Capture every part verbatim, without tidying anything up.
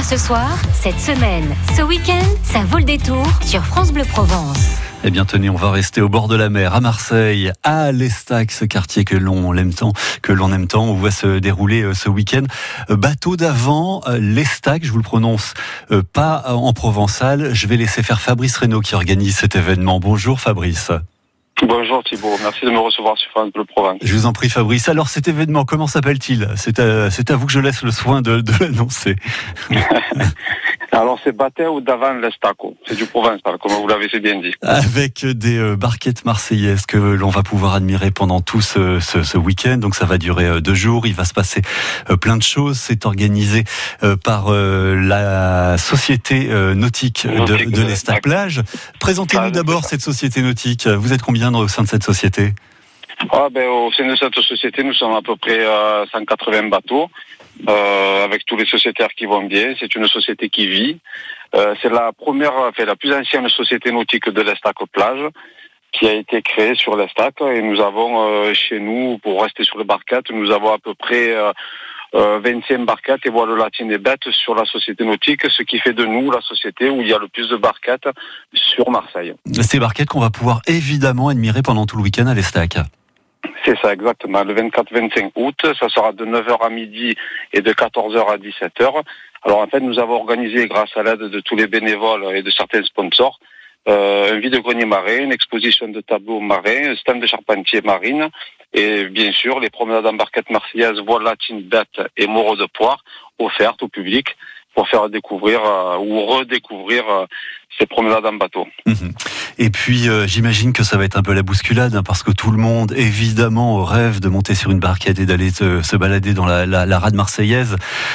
ce soir, cette semaine, ce week-end, ça vaut le détour sur France Bleu Provence. Eh bien tenez, on va rester au bord de la mer, à Marseille, à l'Estac, ce quartier que l'on aime tant, que l'on aime tant. On voit se dérouler ce week-end. Bateau d'avant, l'Estac, je vous le prononce pas en provençal. Je vais laisser faire Fabrice Reynaud qui organise cet événement. Bonjour Fabrice. Bonjour Thibault, merci de me recevoir sur France Bleu Provence. Je vous en prie Fabrice. Alors cet événement, comment s'appelle-t-il ? C'est à, c'est à vous que je laisse le soin de, de l'annoncer. Alors c'est Bateau d'avant l'Estaco, c'est du provençal, comme vous l'avez si bien dit. Avec des euh, barquettes marseillaises que l'on va pouvoir admirer pendant tout ce, ce, ce week-end. Donc ça va durer euh, deux jours, il va se passer euh, plein de choses. C'est organisé euh, par euh, la société euh, nautique, nautique de, de l'Estac Plage. Présentez-nous ah, d'abord cette société nautique. Vous êtes combien au sein de cette société ? Ah, ben, au sein de cette société, nous sommes à peu près euh, cent quatre-vingts bateaux. Euh, avec tous les sociétaires qui vont bien. C'est une société qui vit. Euh, c'est la première, enfin, la plus ancienne société nautique de l'Estac Plage qui a été créée sur l'Estac. Et nous avons euh, chez nous, pour rester sur les barquettes, nous avons à peu près euh, euh, vingt-cinq barquettes et voiles latines et bêtes sur la société nautique, ce qui fait de nous la société où il y a le plus de barquettes sur Marseille. Ces barquettes qu'on va pouvoir évidemment admirer pendant tout le week-end à l'Estac. C'est ça, exactement. Le vingt-quatre vingt-cinq août, ça sera de neuf heures à midi et de quatorze heures à dix-sept heures. Alors en fait, nous avons organisé, grâce à l'aide de tous les bénévoles et de certains sponsors, euh, un vide-grenier marin, une exposition de tableaux marins, un stand de charpentier marine et bien sûr les promenades en barquette marseillaise, voiles latines, bêtes et moreaux de poire offertes au public pour faire découvrir euh, ou redécouvrir euh, ces promenades en bateau. Mmh. Et puis euh, j'imagine que ça va être un peu la bousculade hein, parce que tout le monde évidemment rêve de monter sur une barquette et d'aller se, se balader dans la, la, la rade marseillaise.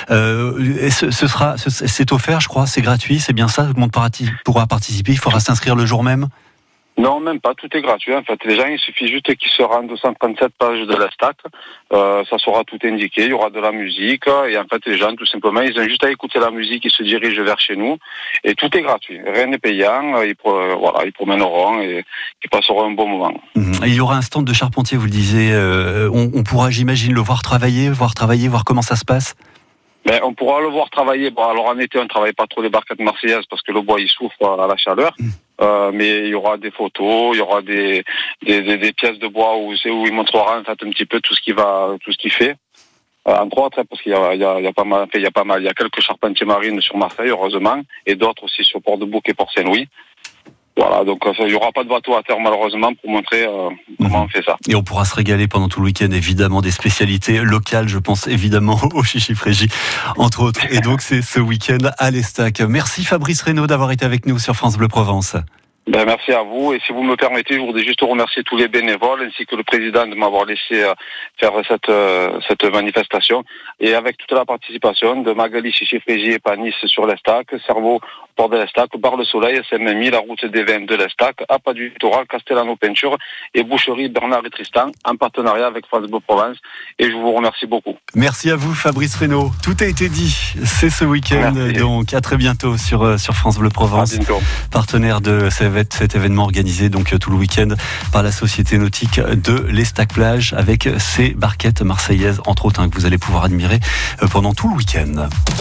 Euh, ce, ce sera, ce, c'est offert, je crois, c'est gratuit, c'est bien ça. Tout le monde pourra participer. Il faudra s'inscrire le jour même. Non, même pas, tout est gratuit. En fait, les gens, il suffit juste qu'ils se rendent aux cent trente-sept pages de l'Estac. Euh, ça sera tout indiqué, il y aura de la musique. Et en fait, les gens, tout simplement, ils ont juste à écouter la musique, ils se dirigent vers chez nous. Et tout est gratuit. Rien n'est payant. Ils, voilà, ils promèneront et ils passeront un bon moment. Et il y aura un stand de charpentier, vous le disiez. Euh, on, on pourra, j'imagine, le voir travailler, voir travailler, voir comment ça se passe. Ben, on pourra le voir travailler. Bon, alors en été, on ne travaille pas trop les barquettes marseillaises parce que le bois, il souffre à la chaleur. Mmh. Euh, mais il y aura des photos, il y aura des, des, des, des pièces de bois où, c'est où il montrera en fait un petit peu tout ce qu'il va, tout ce qu'il fait. Euh, entre autres, parce qu'il y a, il y a, il y a pas mal, il y a pas mal, il y a quelques charpentiers marines sur Marseille, heureusement, et d'autres aussi sur Port-de-Bouc et Port-Saint-Louis. Voilà, donc il n'y aura pas de bateau à terre malheureusement pour montrer euh, comment mmh. on fait ça. Et on pourra se régaler pendant tout le week-end, évidemment, des spécialités locales, je pense évidemment au chichi frégi, entre autres. Et donc c'est ce week-end à l'Estac. Merci Fabrice Reynaud d'avoir été avec nous sur France Bleu Provence. Ben, merci à vous et si vous me permettez, je voudrais juste remercier tous les bénévoles ainsi que le président de m'avoir laissé euh, faire cette, euh, cette manifestation et avec toute la participation de Magali Chichi-Frégy et Panis sur l'Estac, Cerveau Port de l'Estac, Bar le Soleil, Saint-Mémy, la route des vins de l'Estac, Apa du Littoral, Castellano Peinture et Boucherie Bernard et Tristan en partenariat avec France Bleu Provence et je vous remercie beaucoup. Merci à vous Fabrice Reynaud. Tout a été dit, c'est ce week-end merci. Donc à très bientôt sur, sur France Bleu Provence, partenaire de cet événement organisé donc tout le week-end par la société nautique de l'Estac Plage avec ses barquettes marseillaises entre autres hein, que vous allez pouvoir admirer pendant tout le week-end.